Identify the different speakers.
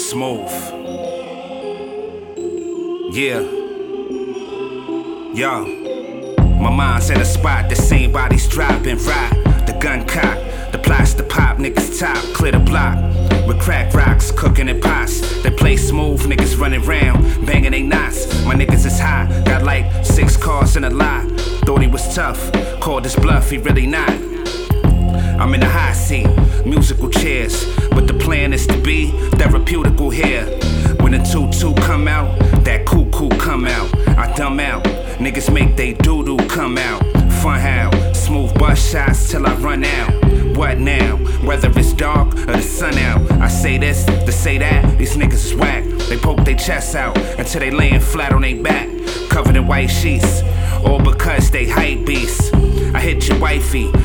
Speaker 1: Smooth. Yeah. Yo. My mind's in a spot, the same bodies dropping, rock. The gun cock, the plaster pop, niggas top, clear the block. With crack rocks, cooking in pots. They play smooth, niggas running round, banging they knots. My niggas is high, got like 6 cars in a lot. Thought he was tough, called his bluff, he really not. I'm in the hot seat, musical chairs, but the plan is to be therapeutical here. When the 2-2 come out, that cuckoo come out. I dumb out, niggas make they doo-doo come out. Fun how, smooth bust shots till I run out. What now? Whether it's dark or the sun out, I say this to say that, these niggas is whack. They poke their chests out until they laying flat on their back, covered in white sheets, all because they hype beasts. I hit your wifey,